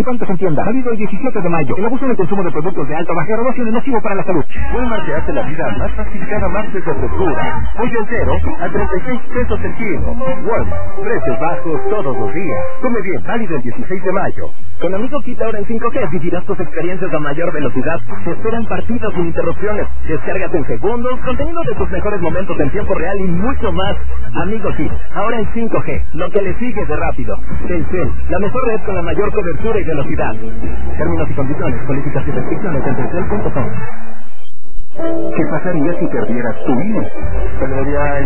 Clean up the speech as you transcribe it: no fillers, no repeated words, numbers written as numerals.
participantes en tienda. Válido el 17 de mayo. El abuso en el consumo de productos de alta o baja graduación es nocivo para la salud. Walmart te hace la vida más fácil cada martes de frescura. Pollo entero a 36 pesos el kilo. Walmart, precios bajos todos los días. Come bien, válido el 16 de mayo. Con Amigo Kit ahora en 5G vivirás tus experiencias a mayor velocidad. Te esperan partidos sin interrupciones. Descárgate en segundos, contenido de tus mejores momentos en tiempo real y mucho más. Amigo Kit, ahora en 5G, lo que le sigue de rápido. Telcel, la mejor red con la mayor cobertura y velocidad. Términos y condiciones, políticas y restricciones en telcel.com. ¿Qué pasaría si perdieras tu INE? Perdería